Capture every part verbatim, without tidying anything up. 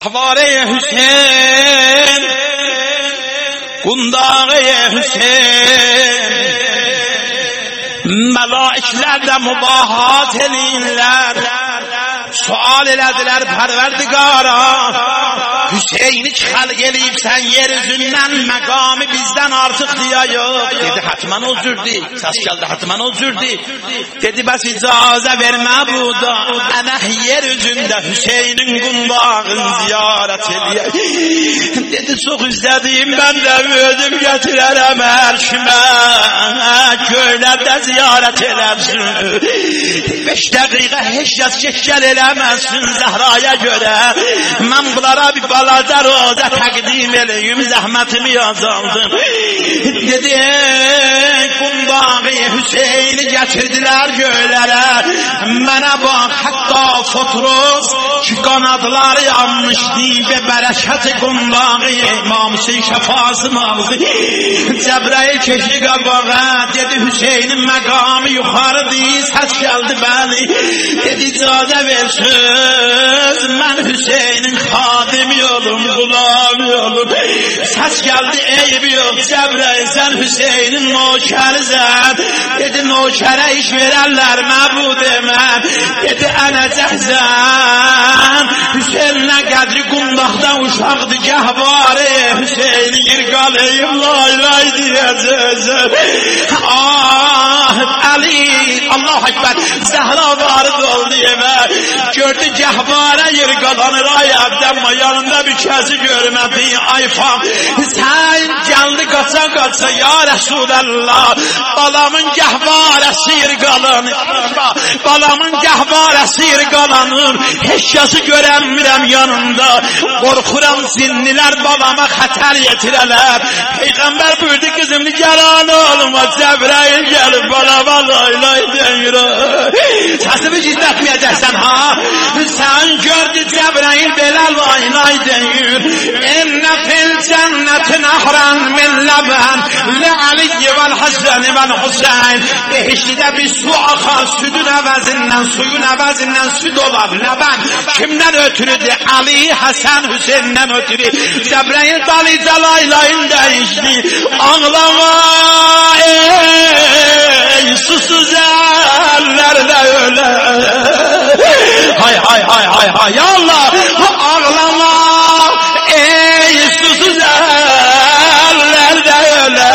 Havare Hüseyin, Kundağı Hüseyin, Melaikler de mübahat elinler, sual elediler Perverdigara, Hüseyin'i halk eleyip sen yeryüzünden mekamı bizden artık diye yok. Dedi hatman özürdü, ses geldi hatman özürdü. Dedi bas icaze verme bu da, ana yeryüzünde Hüseyin'in kundağın ziyaret eleyip. Dedi çok izlediğim ben de ödüm getirerem erşime, köylerde ziyaret elersin. Beş dakika hiç yaz geçgel elemezsin Zehra'ya göre. Ben bunlara bir balaca roza takdim eleyim, zahmetimi yazaldım. Dedi kundağı Hüseyin'i getirdiler göylere. Bana bak hatta Fotruz ki kanadları yanmıştı ve bereketi kundağı İmam Hüseyin şefası mağzı. Cebrail keşi kabağa dedi Hüseyin'in mekamı yukarı değil, ses geldi beni. Dedi icazə ver söz, ben Hüseyin'in hadimi olum, kulağım olum. Ses geldi eybi yok Cebrail, sen Hüseyin'in nokerizen. Dedi nokere iş verenler mebud demem. Dedi ene cehzen Hüseyin'e kadri kundaktan uşaktı gehbari Hüseyin'i irgaleyim lay lay diyeceğiz. Ah Ali Allah Ekber Zehra vardı oldu eve. Gördü gehbari irgalanır ayaktan yanında bir kezi görmedi ayfam. Sen geldi kaça kaça ya Resulallah, balamın gehbaresi irgalanır, balamın gehbaresi irgalanır, hiç yazı göremiyorum yanında. Korkuram zinniler babama hater yetireler. Peygamber buyurdu kızım nigaran olma, Cebrail gelip balama lay lay denir. Sesimi gizletmeyeceksin ha. Sen gördü Cebrail belal lay lay denir. İnne fil cennetin ahran min leben li Aliye vel Hasan vel Hüseyin. Behiştide bir su akar, sütün evezinden suyun evezinden süt olar leben. Kimden ötürüdü? Ali Hasan Hüseyin'den ötürü. Cebrail dalıca lay layın değişti. Ağlama ey susuz ellerde öyle. Hay hay hay hay hay Allah. Ağlama ey susuz ellerde öyle.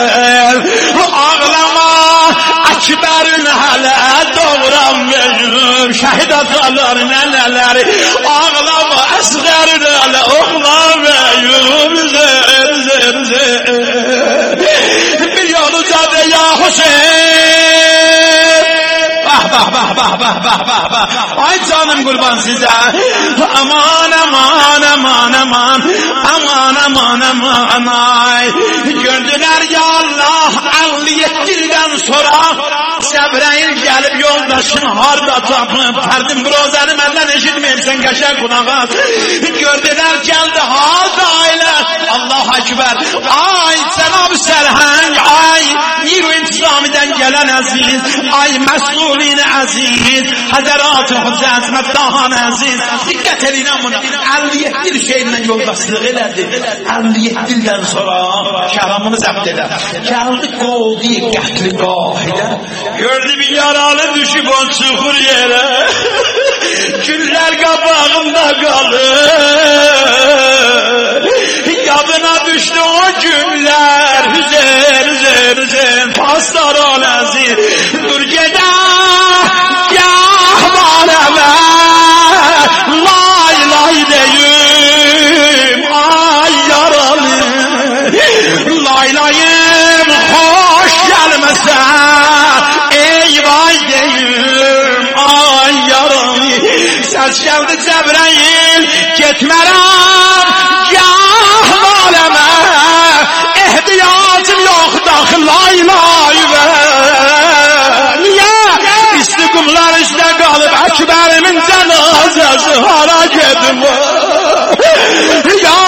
Ağlama Akber'in hele doğramayım şehit atalar neneler. Ağlama Asgar'ın hele oğlamayım zır zır zır. Bir yolu cadı ya Hüseyin. Bah bah bah bah bah bah bah bah. Ay canım kurban size. Aman aman aman aman. Aman aman aman ay. Gördüler ya Allah elli yedi yıldan sonra Cebrail gelip yoldaşın harda tapıp terdim brozanı benden eşitmeyimsen geçer kunağa. Gördüler geldi harda aile. Allah Ekber. Ay Cenab-ı Serheng ay Niro İntizami'den gelen aziz. Ay mesulini aziz. Hazarat-ı Hüzzat Meftahan aziz. Dikkat edin amına. elli yedi şeyinden yoldaşlık eledi. elli yedi yıldan sonra şahramını zapt eder. Geldi kovdu qətli qahide. Gördü bir yaralı düşüp o çukur yere. Güller kabağında kalır. Yadına düştü o günler. Hüseyin Hüseyin Hüseyin paslar ol aziz. Dur gede gahbareme lay lay deyim. Ay yaralı lay layım hoş gelmesen. Ey vay deyim ay yaralı. Ses geldi Cebrail gitmerem gahbareme. Ehtiyacım yok dahi lay lay ve. Niye? İstikumlar işte kalıp Ekber'imin cenazesi hara gedim. Ya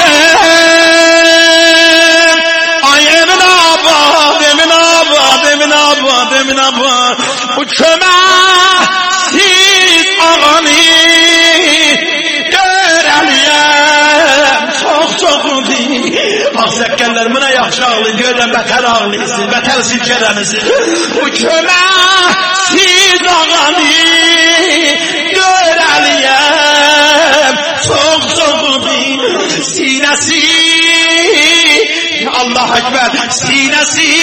Hüseyin ay emin abad emin abad emin abad emin abad. Bu kömesiz ağanı gör Aliye deyirlər, buna yaxşı ağlayın, görürəm, bətər ağlayırsın, bətər silkələnirsin. Bu köməksiz ağanı görəliyəm, çox soğudur sinəsi, Allah Ekber, sinəsi,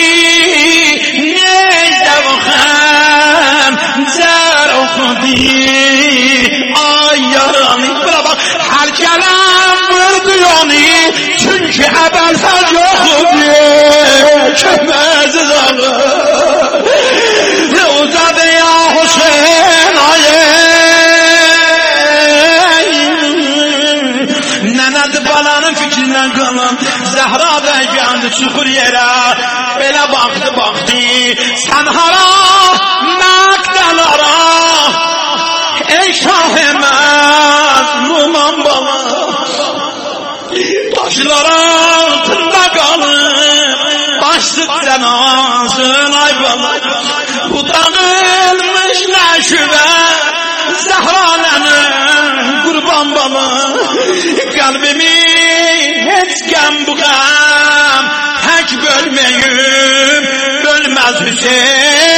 necdə baxəm, zər oxudu, ay yaranı, buna bax, hər gələm vurdu yonu, çünki əvvəllər yoxudu, köməksiz ağa, uzadı ya Hüseyin ayı, nənədir balanın fikrindən qalan, Zəhra bəy gəldi çuxur yerə, belə baxdı baxdı, sən hara, məqdən ara, ey şahimət, numan bala, taşlara altında qalıb, başsız cənazın ay bala, bu dağılmış nəşüvə, Zəhra nənəm, qurban bala, qəlbimi heç qəm bu qəm, tək bölməyim, bölməz Hüseyin.